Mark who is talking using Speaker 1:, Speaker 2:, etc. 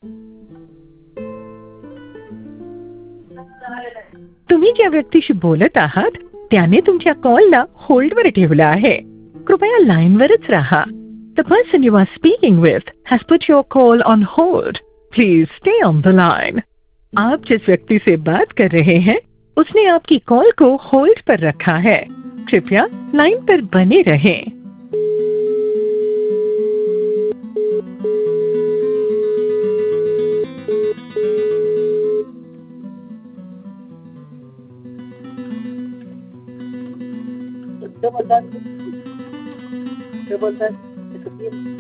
Speaker 1: तुम्ही ज्या व्यक्तीशी बोलत आहात त्याने तुमच्या कॉलला होल्डवर ठेवलं आहे. कृपया लाईनवरच राहा. The person you are speaking with has put your call on hold. Please stay on the line. आप जिस व्यक्ति से बात कर रहे हैं उसने आपकी कॉल को होल्ड पर रखा है. कृपया लाइन पर बने रहें.
Speaker 2: तो बोलतात ते बोलतात